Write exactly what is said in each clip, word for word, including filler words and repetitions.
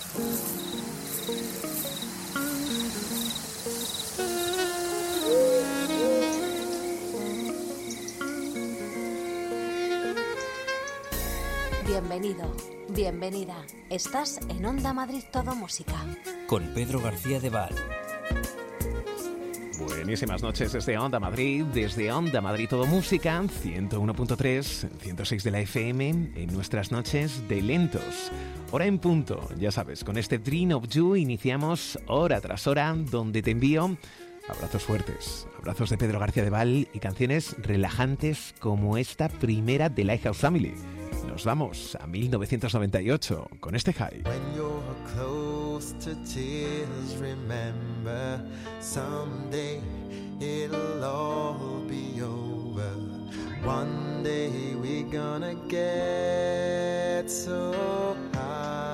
Bienvenido, bienvenida. Estás en Onda Madrid Todo Música. Con Pedro García de Val. Buenísimas noches desde Onda Madrid, desde Onda Madrid Todo Música, ciento uno punto tres, ciento seis de la F M, en nuestras noches de lentos. Hora en punto, ya sabes, con este Dream of You iniciamos hora tras hora, donde te envío abrazos fuertes, abrazos de Pedro García de Val y canciones relajantes como esta primera de Lighthouse Family. Nos vamos a mil novecientos noventa y ocho con este high. When you're close to tears, remember someday it'll all be over. One day we're gonna get so high.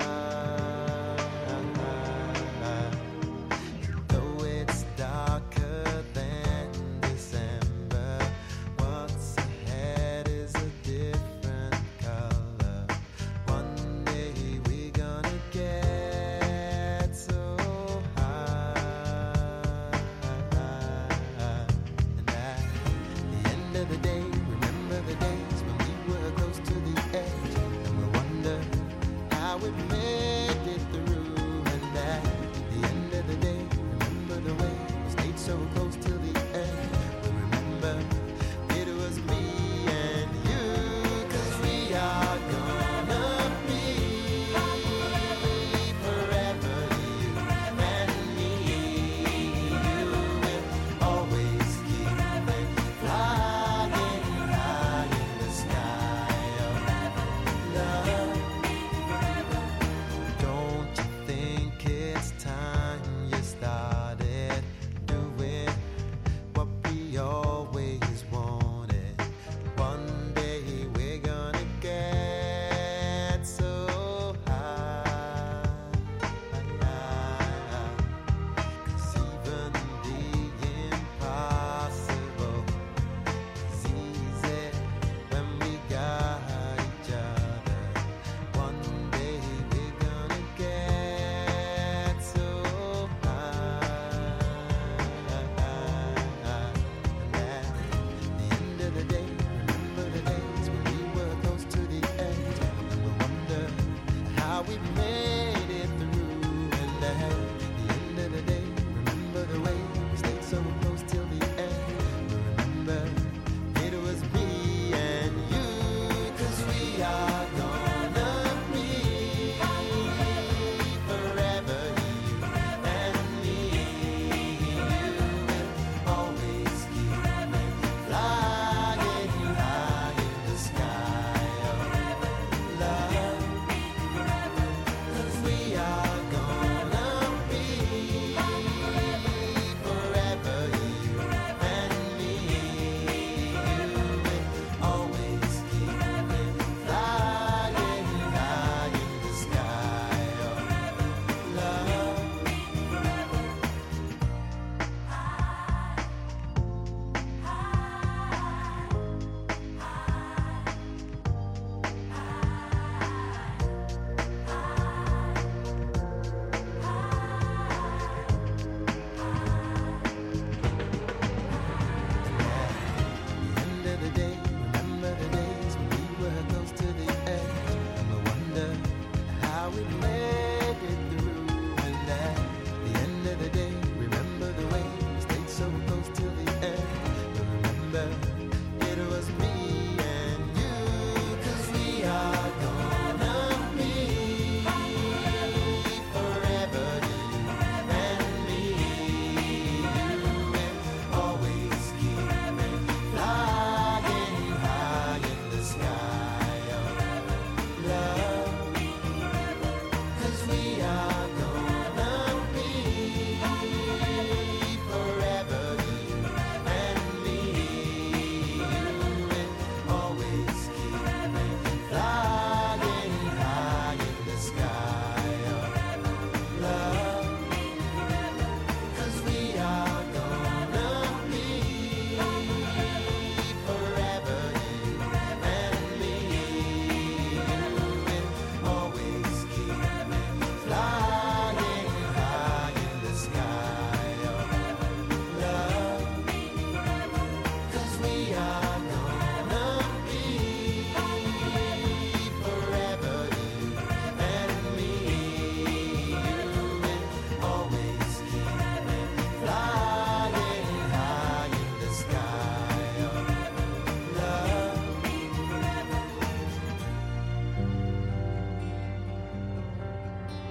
Though it's darker than December, what's ahead is a different color. One day we're gonna get so high. And at the end of the day, remember the days when we were close to the edge, and we wonder how we made it through. And at the end of the day, remember the way we stayed so close to the end. We remember it was me and you, 'cause we are gonna be forever, you and me. You will always keep flying high in the sky of love. Don't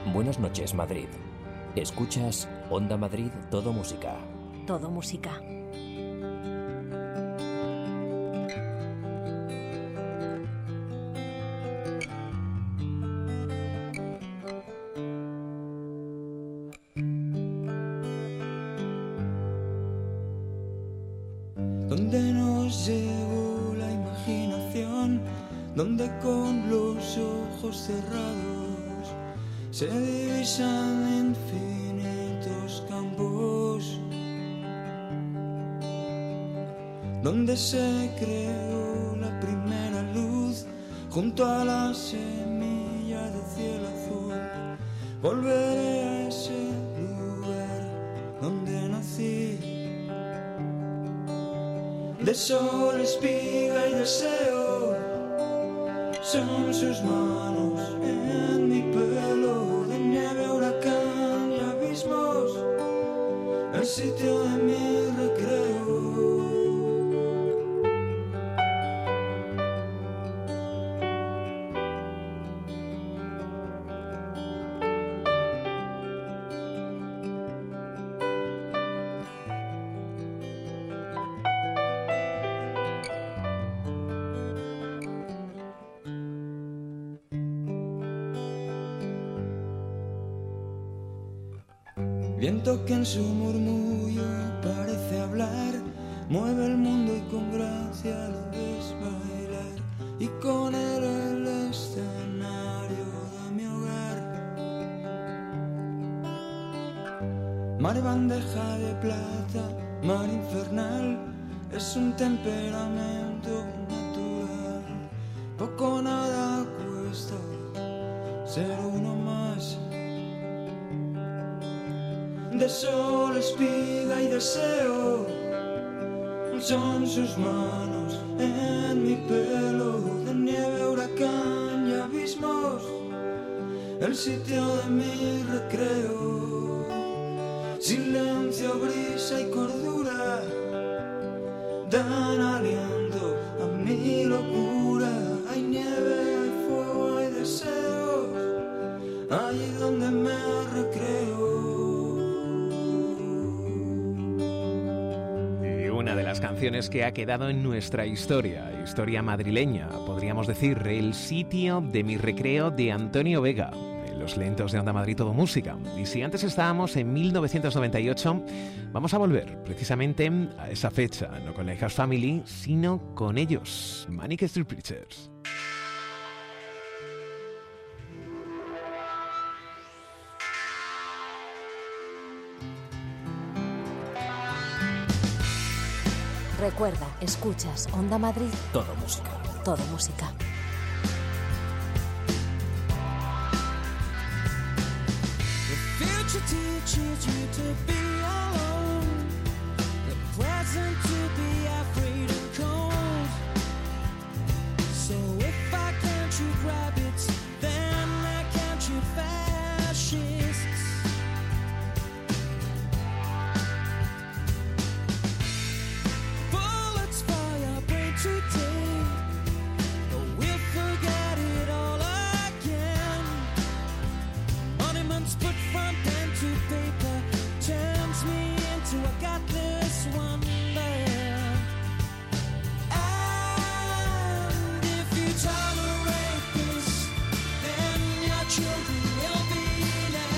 Buenas noches, Madrid. Escuchas Onda Madrid, todo música. Todo música. Donde nos llevó la imaginación, donde con los ojos cerrados se divisan infinitos campos, donde se creó la primera luz junto a la semilla de cielo azul. Volveré a ese lugar donde nací. De sol, espiga y deseo son sus manos en mi pelo. De nieve, huracán y abismos, el sitio de mi recreo. Viento que en su murmullo parece hablar, mueve el mundo y con gracia lo ves bailar, y con él el escenario de mi hogar. Mar bandeja de plata, mar infernal, es un temperamento natural. Poco o nada cuesta ser uno más. De sol, espiga y deseo son sus manos en mi pelo. De nieve, huracán y abismos, el sitio de mi recreo. Silencio, brisa y cordura dan aliento a mi locura. Hay nieve, hay fuego, hay deseos, allí donde me recreo. Una de las canciones que ha quedado en nuestra historia, historia madrileña, podríamos decir, El sitio de mi recreo, de Antonio Vega, en los lentos de Onda Madrid, todo música. Y si antes estábamos en mil novecientos noventa y ocho, vamos a volver precisamente a esa fecha, no con la House Family, sino con ellos, Manic Street Preachers. Recuerda, escuchas Onda Madrid, Todo música. todo música. The future teaches you to be alone, the present to be afraid and cold. So if I can't shoot rabbits, then I can't shoot fascists. Bullets fly our brain today, but we'll forget it all again. Monuments put from pen to paper turns me into a godless wonder. And if you tolerate this, then your children will be next.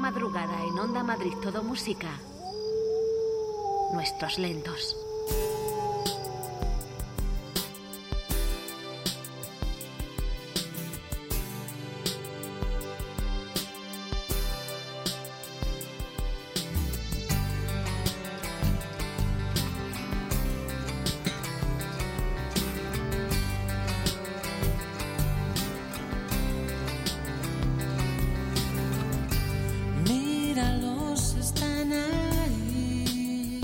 madrugada en Onda Madrid Todo Música, Nuestros Lentos. Míralos, están ahí.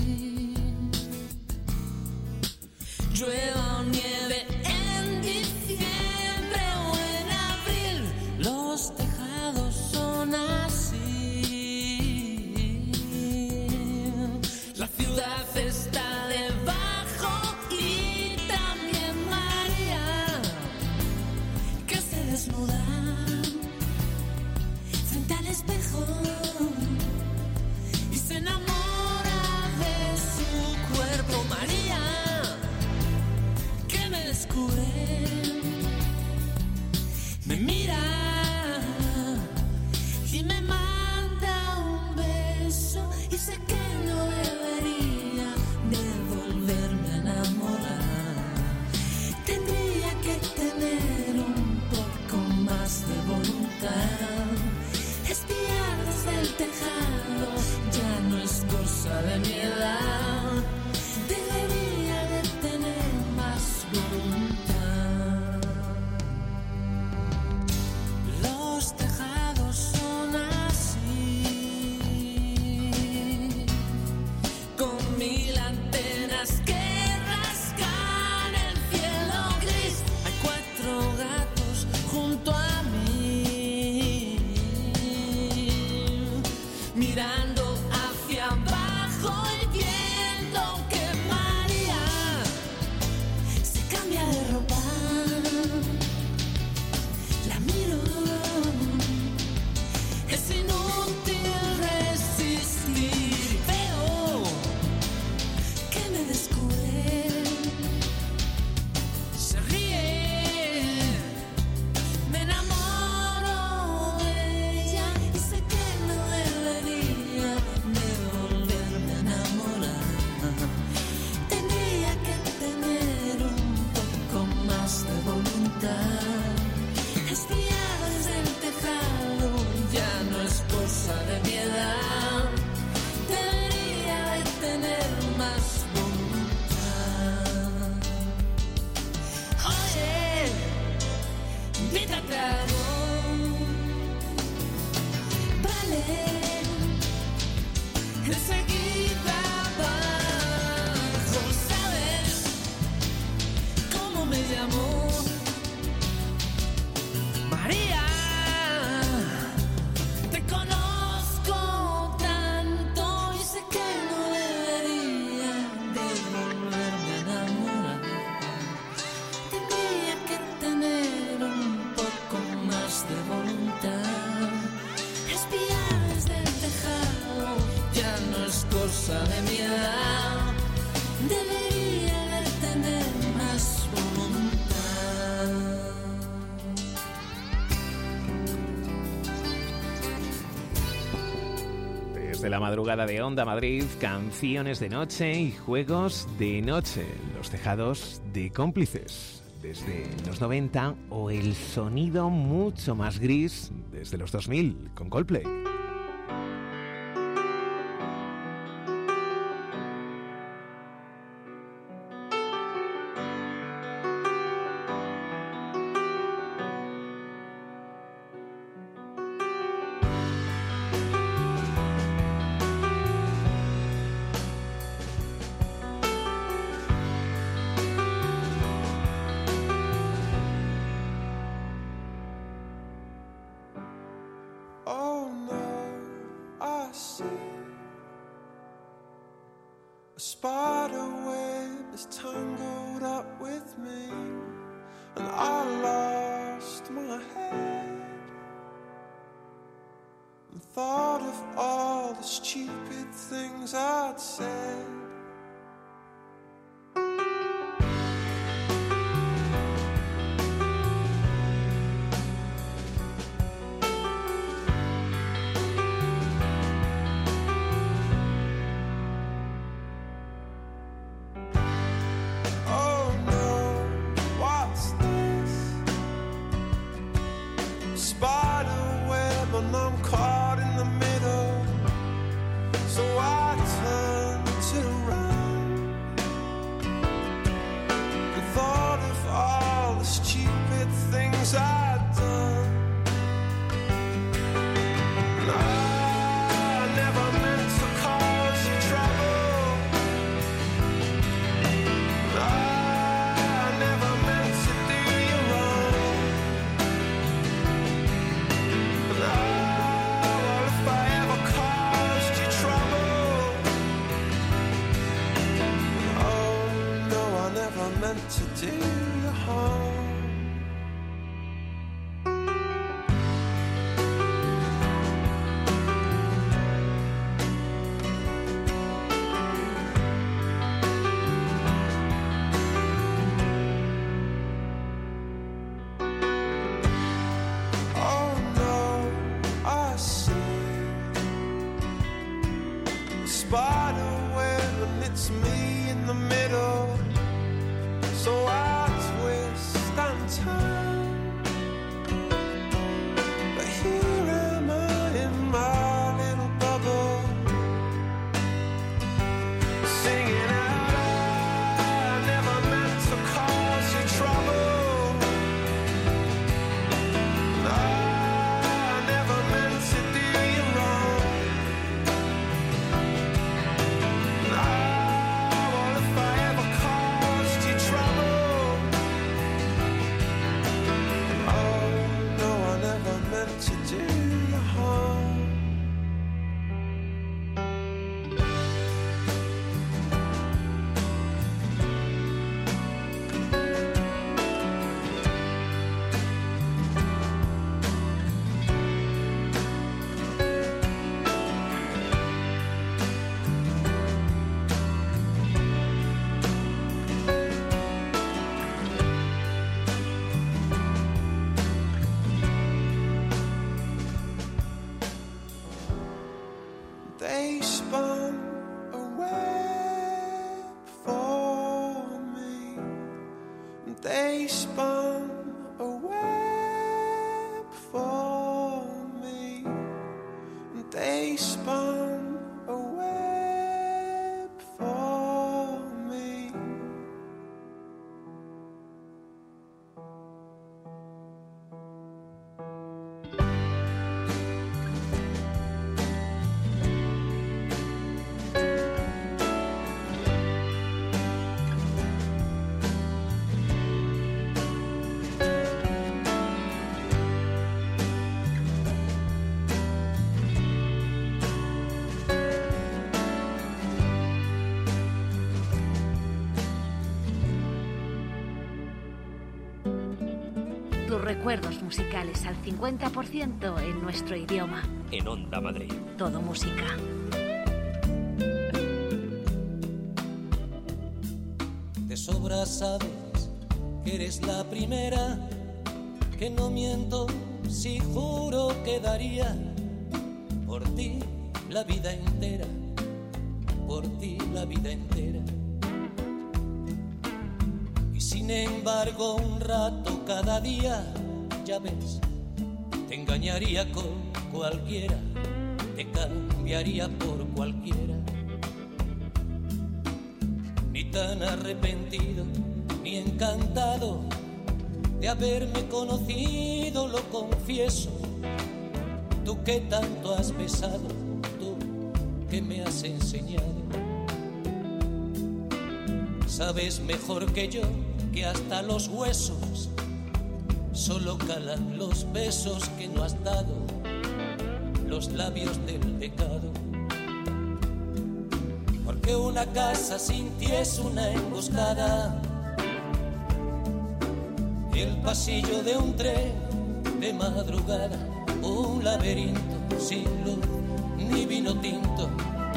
Llueva o nieve en diciembre o en abril, los tejados son así. La ciudad está debajo y también María, que se desnuda frente al espejo y se enamora de su cuerpo. María, que me descubre, me mira y me manda un beso, y sé que no debería de volverme a enamorar. Tendría que tener un poco más de voluntad. Espiar desde el tejado ya no es cosa de mi edad. Debería de tener más voluntad. Los tejados son así, con mil antenas que rascan el cielo gris. Hay cuatro gatos junto a mí, mirando hacia abajo y viendo que María se cambia de ropa. La miro, es inútil resistir. Veo que me descubre, se ríe, me enamoro de ella, y sé que no debería de volverme a enamorar. Tendría que tener un poco más de voluntad. Espiar desde el tejado ya no es cosa de mi edad. Debería de tener más voluntad. Oye, invita a trago, vale, enseguida bajo. ¿Sabes cómo me llamo? María, te conozco tanto y sé que no debería de volverme a enamorar. Tendría que tener un poco más de voluntad. Espiar desde el tejado ya no es cosa de mi edad. Debería de tener más voluntad. Desde la madrugada de Onda Madrid, canciones de noche y juegos de noche. Los tejados de Cómplices desde los noventa, o el sonido mucho más gris desde los dos mil con Coldplay. Oh no. meant to do you harm. They spun a web for me. They spun a web for me. They spun a web for me. Tus recuerdos musicales al cincuenta por ciento en nuestro idioma. En Onda Madrid. Todo música. De sobra sabes que eres la primera, que no miento si juro que daría por ti la vida entera, por ti la vida entera. Y sin embargo un rato cada día, ya ves, te engañaría con cualquiera, te cambiaría por cualquiera. Ni tan arrepentido, ni encantado de haberme conocido, lo confieso. Tú que tanto has besado, tú que me has enseñado. Sabes mejor que yo que hasta los huesos solo calan los besos que no has dado, los labios del pecado. Porque una casa sin ti es una emboscada, el pasillo de un tren de madrugada, un laberinto sin luz ni vino tinto,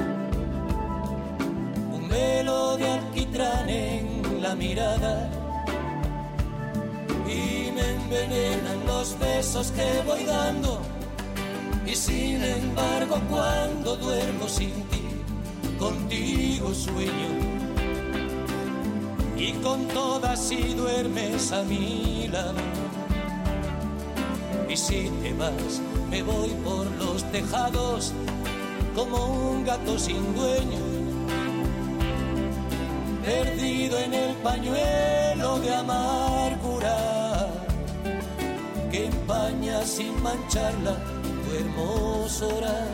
un velo de alquitrán en la mirada, y me envenenan los besos que voy dando. Y sin embargo cuando duermo sin ti, contigo sueño, y con todas si duermes a mi lado. Y si te vas me voy por los tejados como un gato sin dueño, perdido en el pañuelo de amargura que empaña sin mancharla tu hermosura.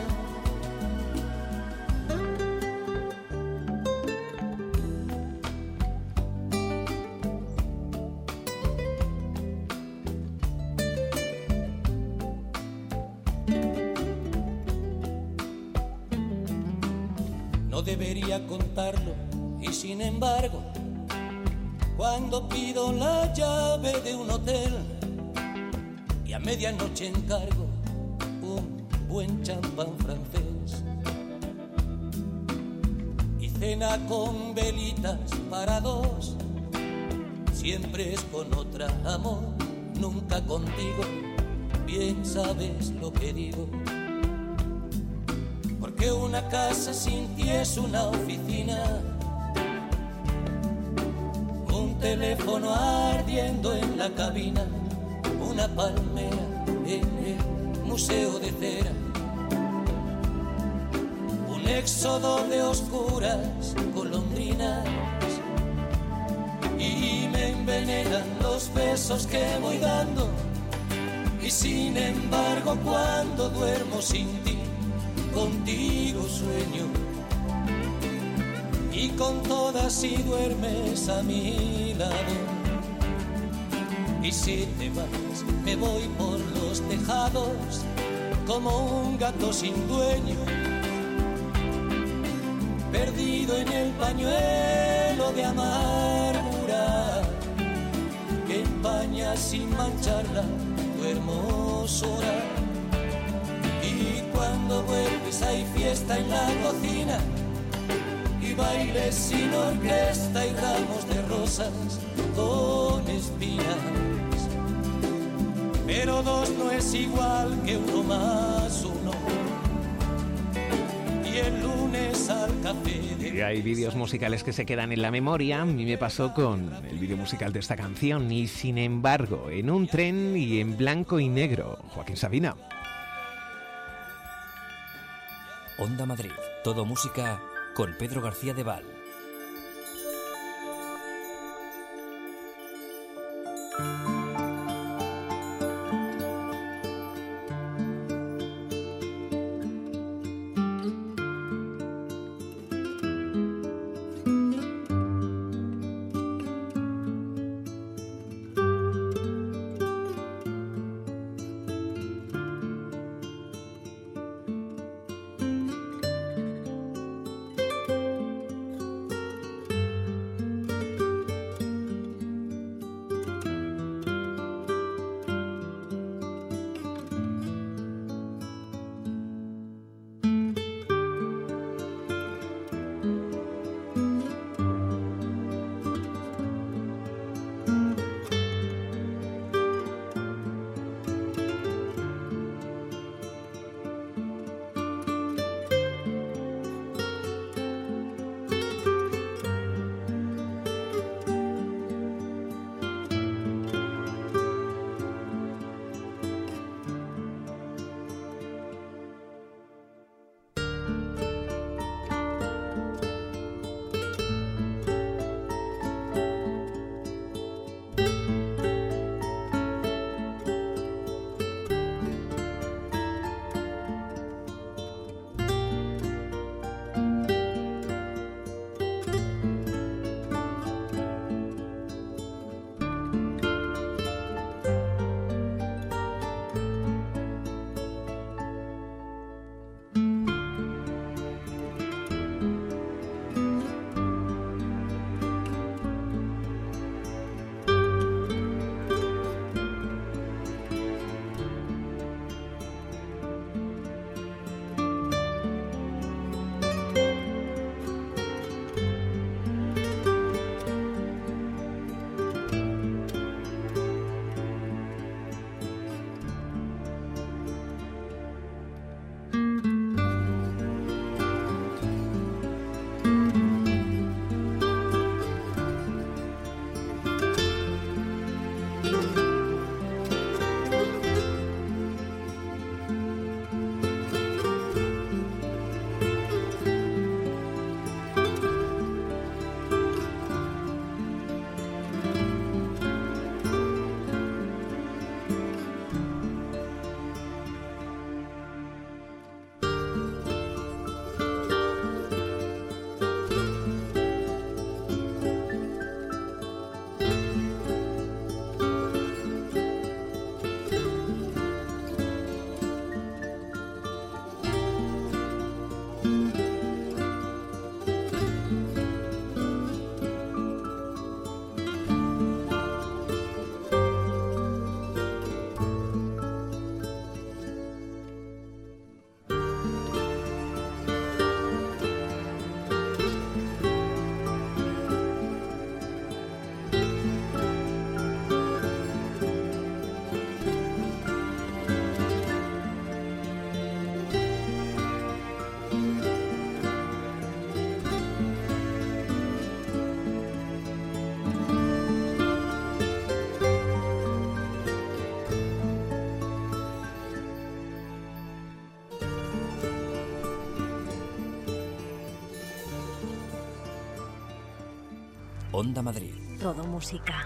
No debería contarlo y sin embargo Cuando pido la llave de un hotel y a medianoche encargo un buen champán francés y cena con velitas para dos, siempre es con otra, amor, nunca contigo, bien sabes lo que digo. Porque una casa sin ti es una oficina, un teléfono ardiendo en la cabina, una palmera en el museo de cera, un éxodo de oscuras golondrinas, y me envenenan los besos que voy dando. Y sin embargo cuando duermo sin ti, contigo sueño, y con todas si duermes a mi lado. Y si te vas, me voy por los tejados como un gato sin dueño, perdido en el pañuelo de amargura que empaña sin mancharla tu hermosura. Y cuando vuelves hay fiesta en la cocina y bailes sin orquesta y ramos de rosas con espinas. Pero dos no es igual que uno más uno. Y el lunes al café de... Y hay vídeos musicales que se quedan en la memoria. A mí me pasó con el vídeo musical de esta canción. Y sin embargo, en un tren y en blanco y negro. Joaquín Sabina. Onda Madrid, todo música con Pedro García de Val. Onda Madrid. Todo música.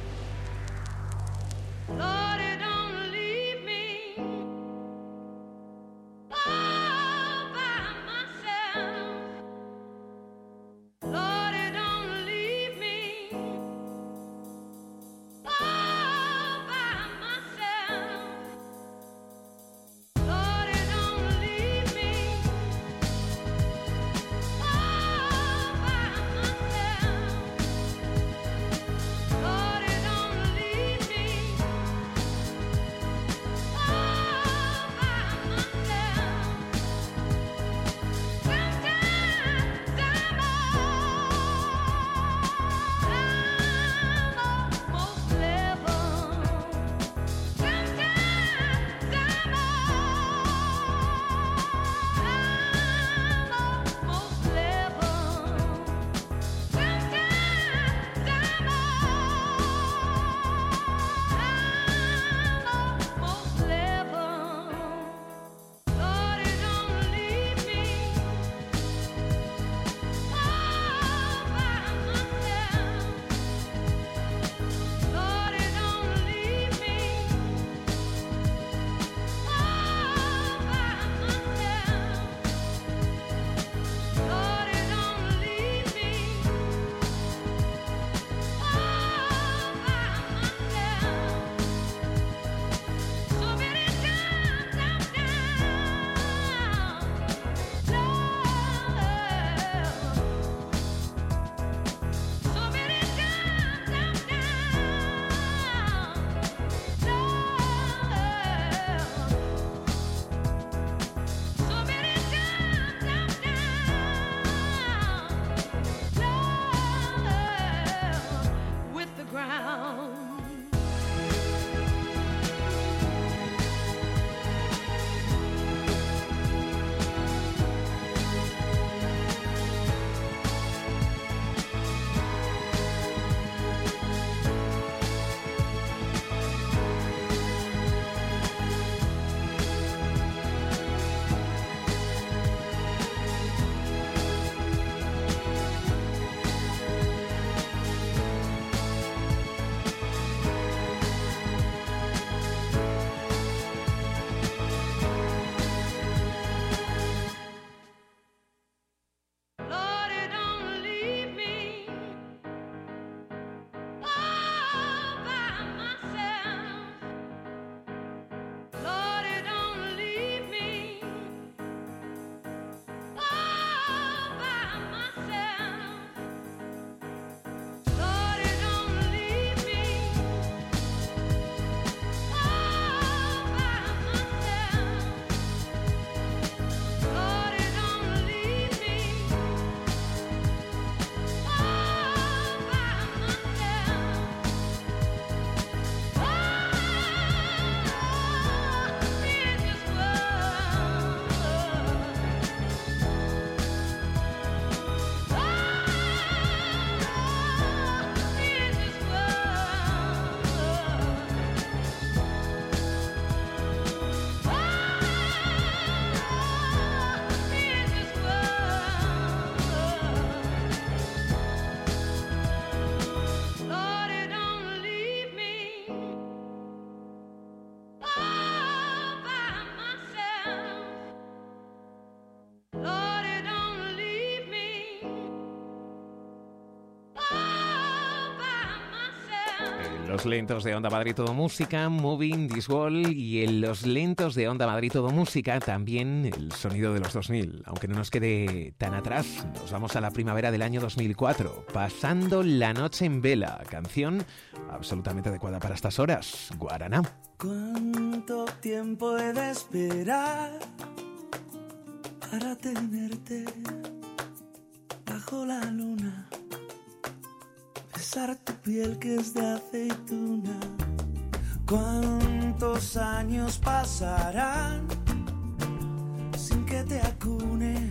Los lentos de Onda Madrid Todo Música, Moving This Wall, y en los lentos de Onda Madrid Todo Música también el sonido de los dos mil. Aunque no nos quede tan atrás, nos vamos a la primavera del año dos mil cuatro, Pasando la noche en vela, canción absolutamente adecuada para estas horas, Guaraná. ¿Cuánto tiempo he de esperar para tenerte bajo la luna? Besar tu piel que es de aceituna. ¿Cuántos años pasarán sin que te acune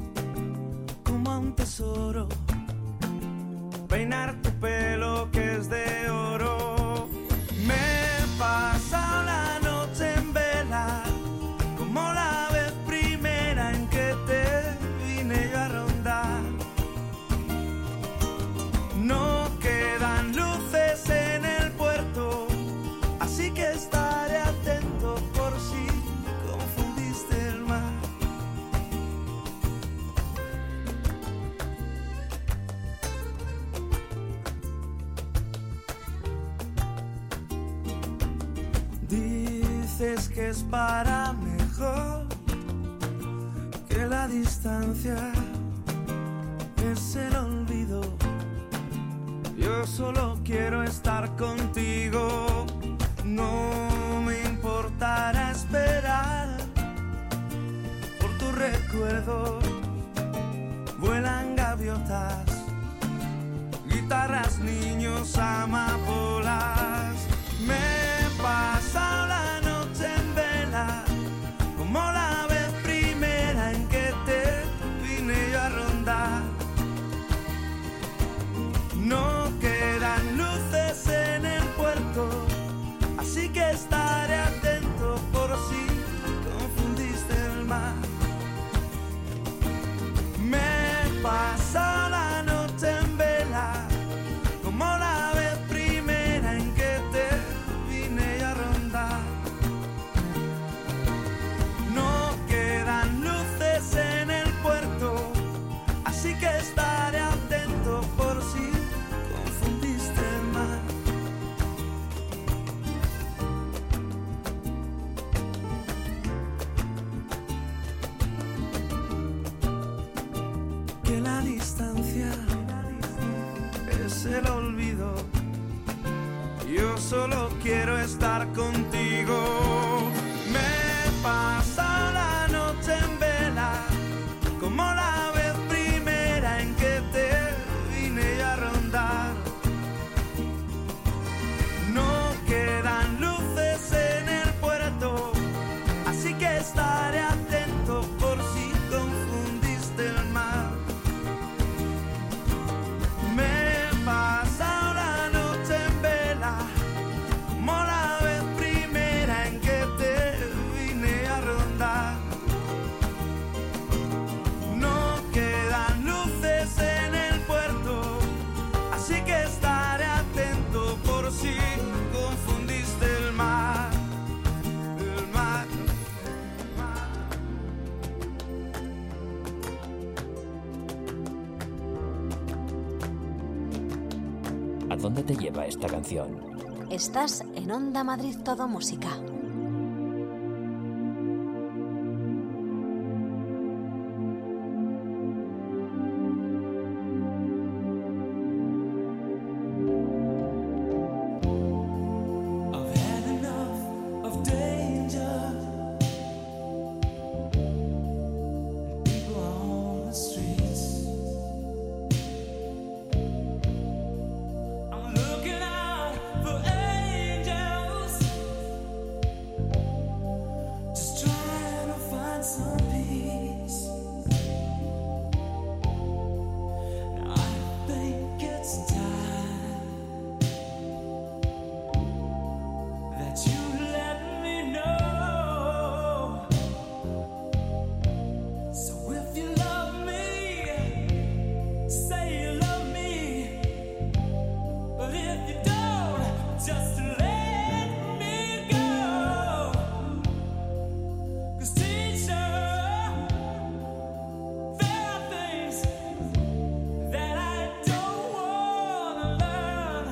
como a un tesoro? Peinar tu pelo que es de oro. Me he pasado la noche en vela como la vez primera en que te vine yo a rondar. No dices que es para mejor, que la distancia es el olvido. Yo solo quiero estar contigo, no me importará esperar por tu recuerdo. Vuelan gaviotas, guitarras, niños, amapolas. Me he pasado la noche en vela, como la vez primera en que te vine yo a rondar. No quedan luces en el puerto, así que estaré atento por si confundiste el mar. Me he pasado la noche en vela, como la vez primera en que te vine yo a rondar. No quedan luces en el puerto, así que estaré atento por si confundiste el mar. Que la distancia es el olvido. Yo solo quiero estar contigo. Me pasa la noche en vela, como la vez primera en que te vine yo a rondar. No quedan luces en el puerto, así que estaré atento por si confundiste el mar. Me he pasado la noche en vela, como la vez primera en que te vine a rondar. No quedan luces en el puerto, así que estaré atento por si confundiste el mar. El mar. ¿A dónde te lleva esta canción? Estás en Onda Madrid Todo Música. I've had enough of danger. People on the streets. I'm looking out for angels, just trying to find some peace. Now I think it's time that you let me know. So if you love me, say you love me. But if you don't, just let me go. 'Cause teacher, there are things that I don't wanna learn.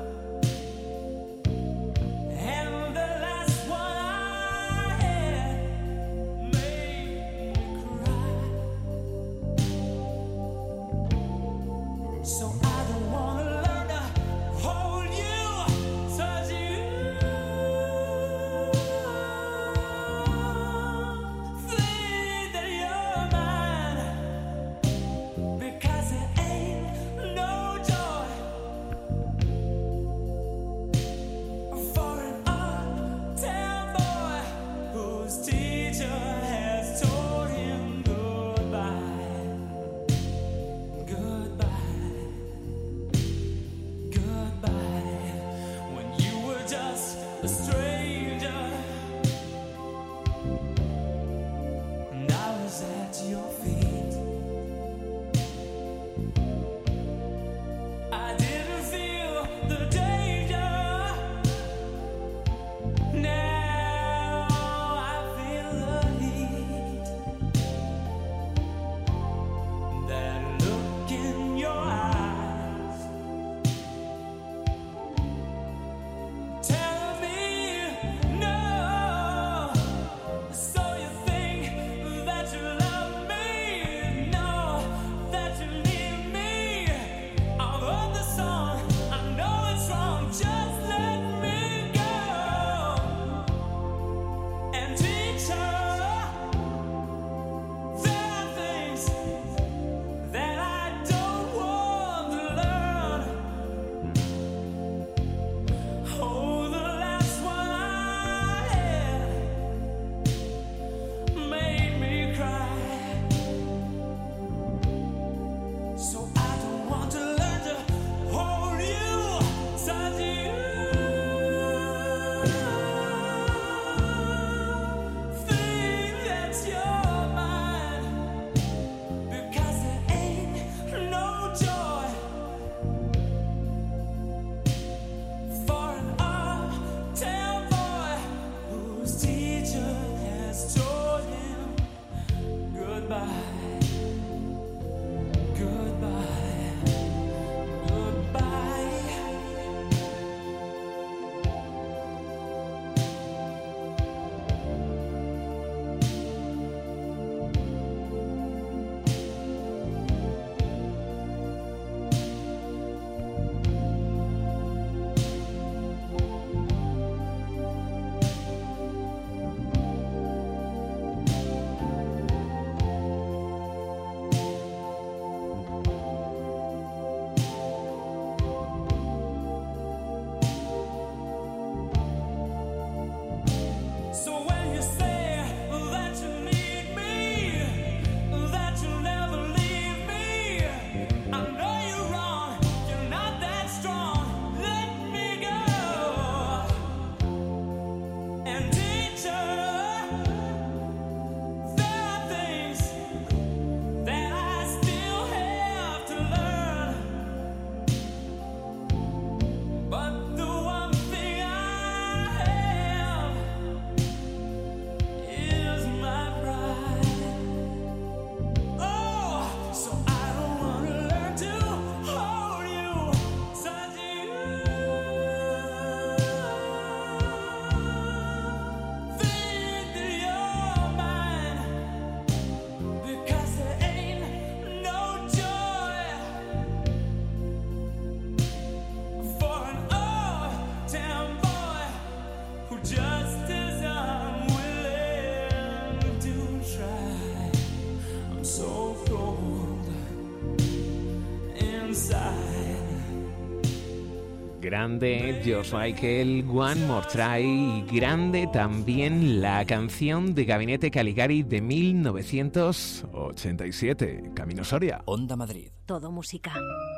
And the last one I had made me cry. So I don't wanna learn to hold you, touch you, think that you're mine, because it ain't no joy for an uptown boy whose teacher has told him goodbye, goodbye, goodbye, when you were just a stranger and I was at your feet. I didn't feel the danger. Now I feel the heat. That look in your eyes, tell me Grande George Michael, One More Try, y grande también la canción de Gabinete Caligari de mil novecientos ochenta y siete, Camino Soria. Onda Madrid. Todo música.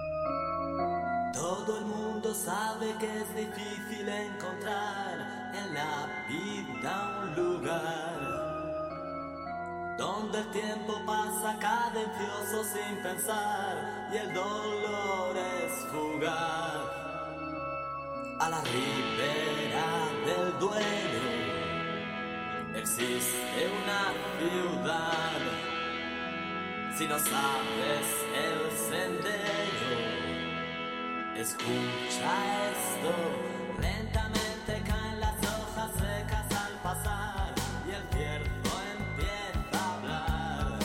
Todo el mundo sabe que es difícil encontrar en la vida un lugar donde el tiempo pasa cadencioso sin pensar y el dolor es fugaz. A la ribera del duelo existe una ciudad. Si no sabes el sendero, escucha esto. Lentamente caen las hojas secas al pasar y el cierzo empieza a hablar.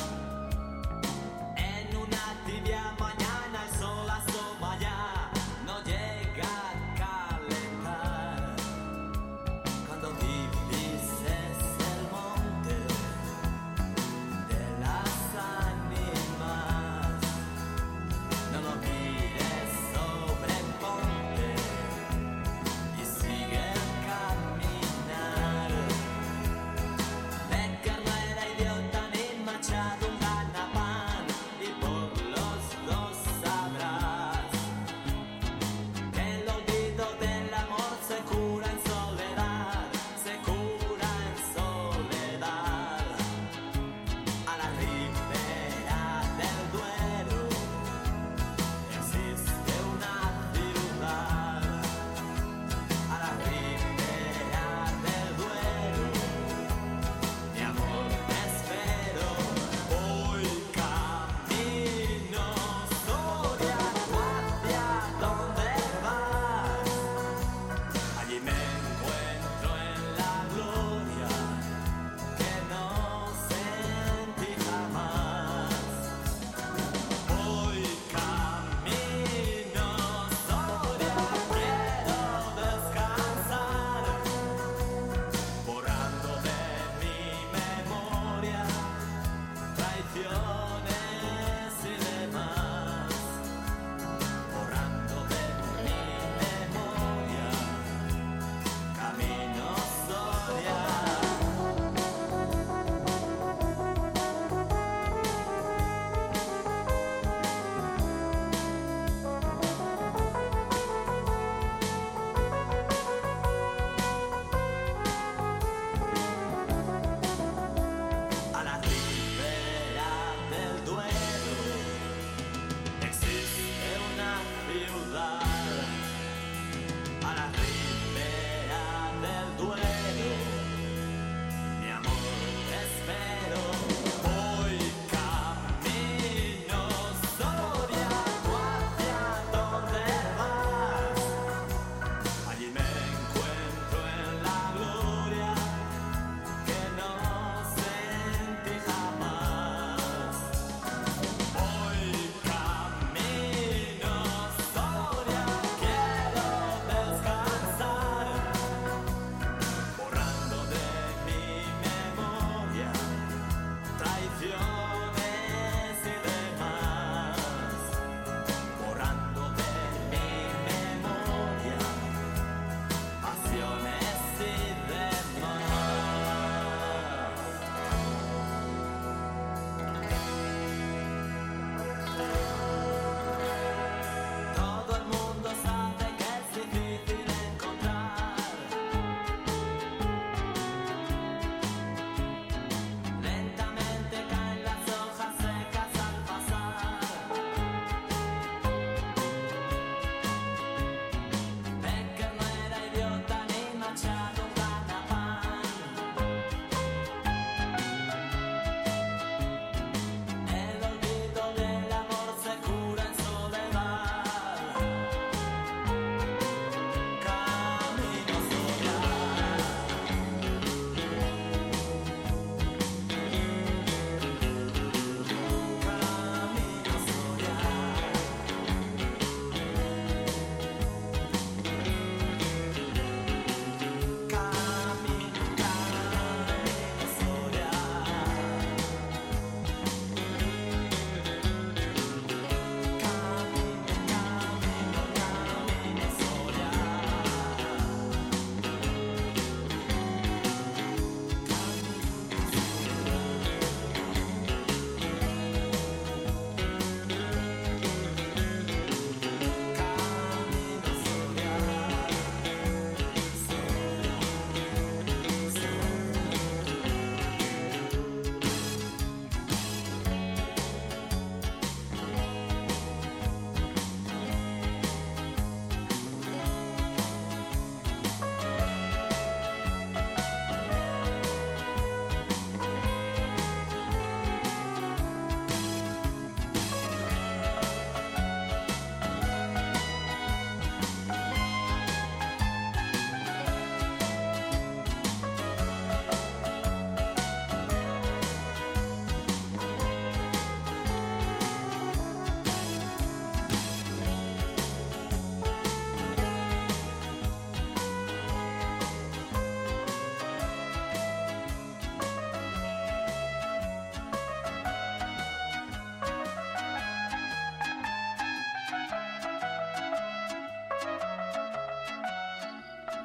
En una tibia mañana el sol asoma ya, no llega a calentar. Cuando divises el monte de las ánimas, no lo mires, sobreponte y si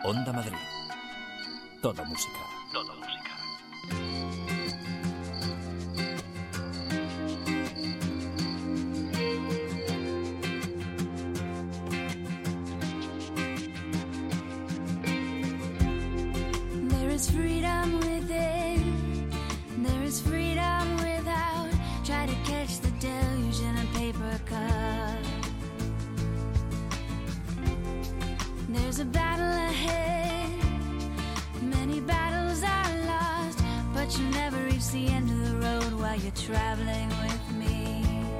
Onda Madrid. Todo música. Todo música. There is freedom within, there is freedom without. Try to catch the deluge in a paper cup. There's a battle ahead, many battles are lost, but you never reach the end of the road while you're traveling with me.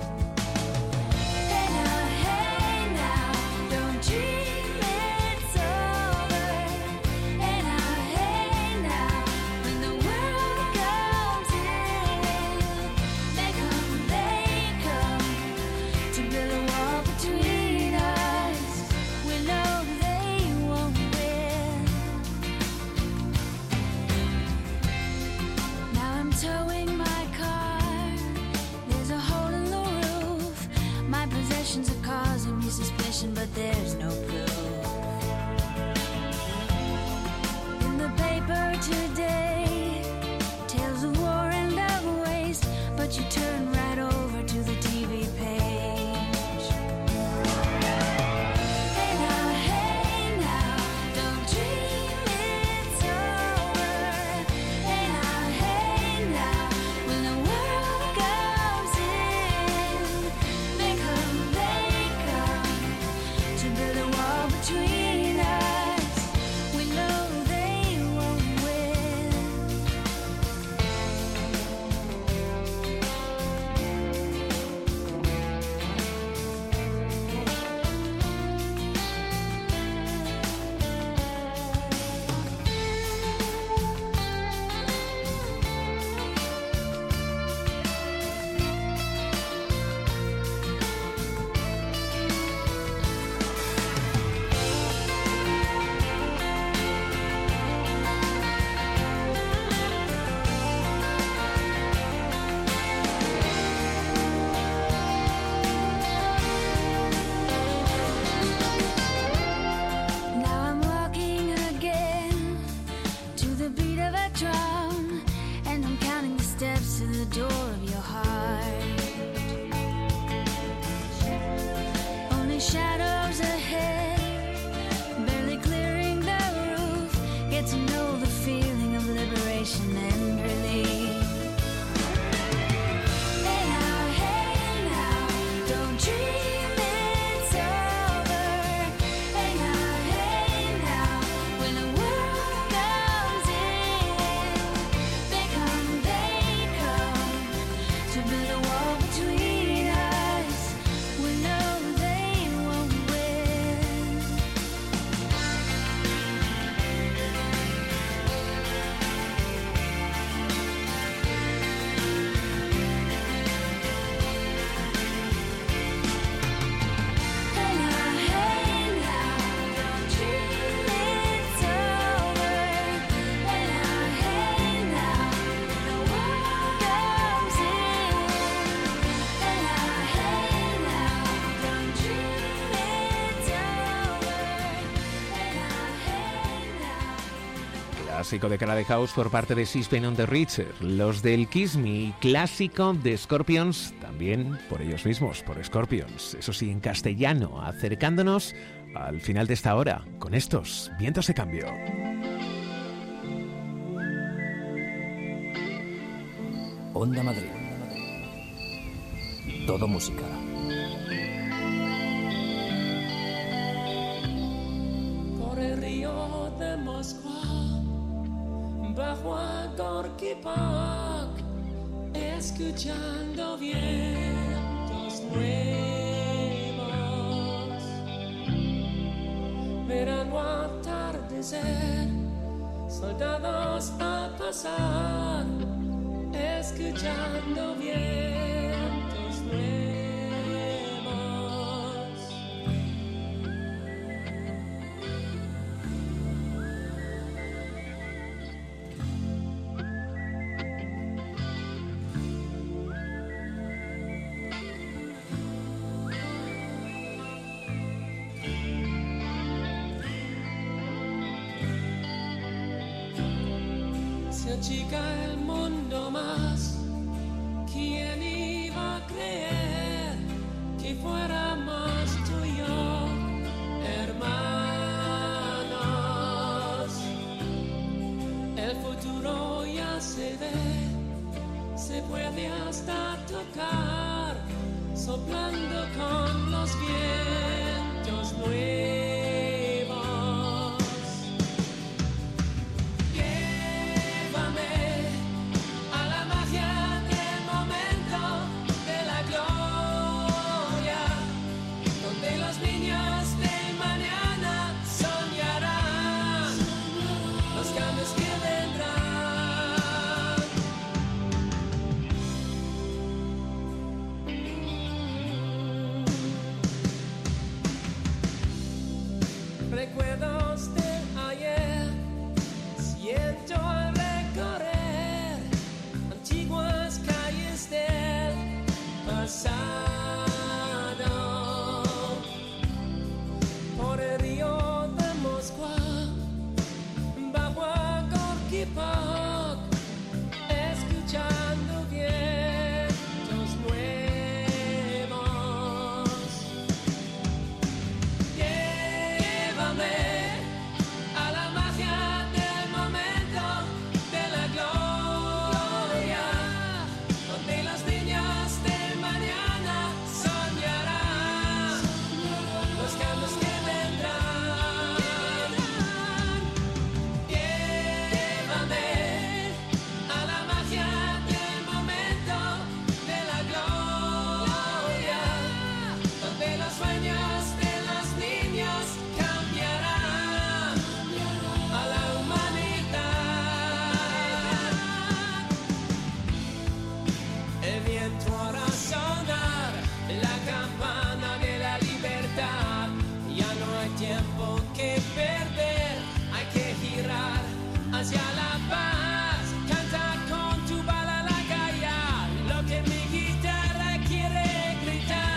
Hey now, hey now, don't dream it's over. Hey now, hey now, when the world comes in, they come, they come to build a wall between us. We know they won't win. Now I'm towing my car. There's a hole in the roof. My possessions are causing me suspicion, but there's no proof. In the paper today, tales of war and of waste, but you turn right over to the T V page. Hey now, hey now, don't dream it's over. Hey now, hey now, when the world comes in, they come, they come to build a wall between us. We know they won't win. Now I'm walking again to the beat of a drum, and I'm counting the steps to the door of your heart. Only shadows ahead, barely clearing the roof. Get to know the feeling of liberation and relief. Hey now, hey now, don't dream it's over. Hey now, hey now, when the world comes in, they come, they come to build a wall between us. We know they won't win. Hey now, hey now, don't dream it's over. Hey now, hey now, when the world comes in. Hey now, hey now, don't dream it's over. Hey now, hey now. Clásico de Cara de House por parte de Sixpence None the Richer. Los del Kiss Me, clásico de Scorpions, también por ellos mismos, por Scorpions. Eso sí, en castellano, acercándonos al final de esta hora con estos Vientos de Cambio. Onda Madrid. Todo música. Por el río de Moskva, bajo a Gorky Park, escuchando vientos nuevos, verano atardecer, soldados a pasar, escuchando vientos nuevos. se achica el mundo más. ¿Quién iba a creer que fuéramos tú y yo, hermanos? El futuro ya se ve, se puede hasta tocar, soplando con los vientos nuevos. Recuerdos de ayer, siento al recorrer antiguas calles del pasado. Por el río de Moskva, bajo a Gorky Park, escuchando vientos nuevos. A la magia del momento de la gloria, donde los niños del mañana soñarán los cambios que vendrán. Llévame a la magia del momento de la gloria, donde los sueños de los niños cambiarán a la humanidad. El viento hará sonar la campana de la libertad. Ya no hay tiempo que perder, hay que girar hacia la paz. Canta con tu balalaika, lo que mi guitarra quiere gritar.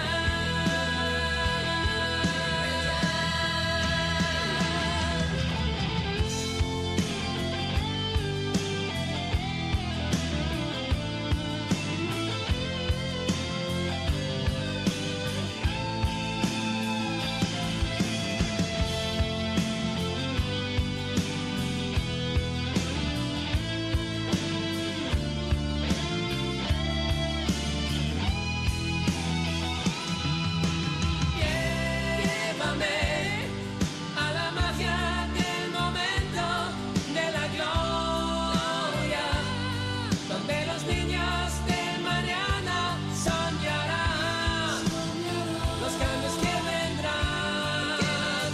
Llévame a la magia del momento de la gloria, donde los niños del mañana soñarán los cambios que vendrán.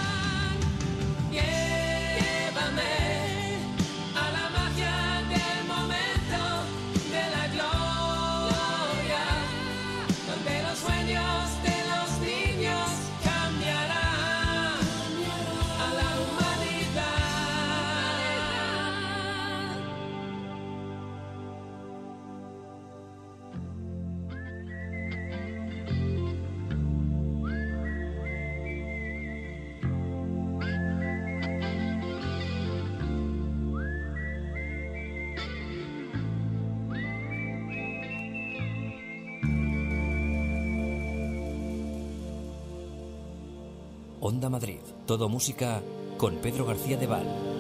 Llévame a la magia del momento de la gloria, donde los sueños de los niños cambiarán a la humanidad. Onda Madrid, todo música con Pedro García de Val.